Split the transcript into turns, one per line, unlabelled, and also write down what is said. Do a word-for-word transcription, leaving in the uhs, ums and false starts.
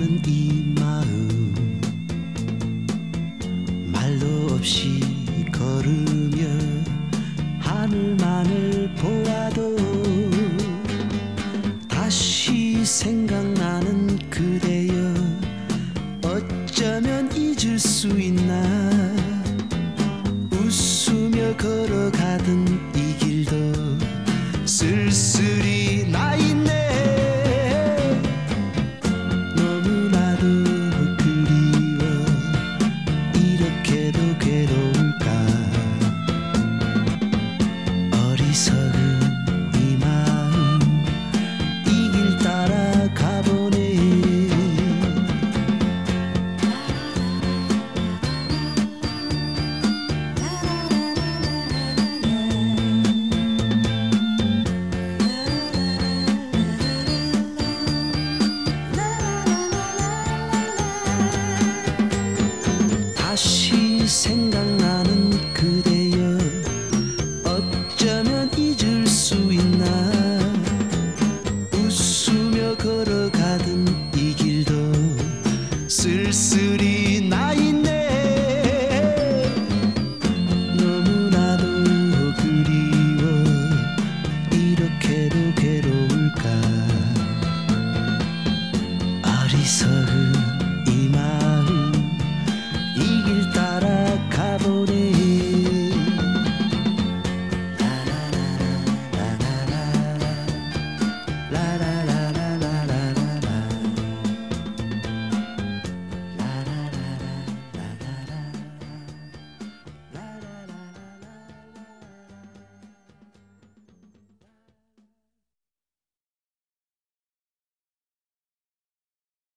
나는 이 마음 말도 없이 걸으며 하늘만을 보아도 다시 생각나는 그대여 어쩌면 잊을 수 있나. 웃으며 걸어가던 이 길도 쓸쓸히 나 있네. 너무나도 그리워 이렇게도 괴로울까. 어리석은 이 마음 이 길 따라 가보네. 다시 생각나는 그대여 어쩌면 잊을 수 있나. 웃으며 걸어가던 이 길도 쓸쓸히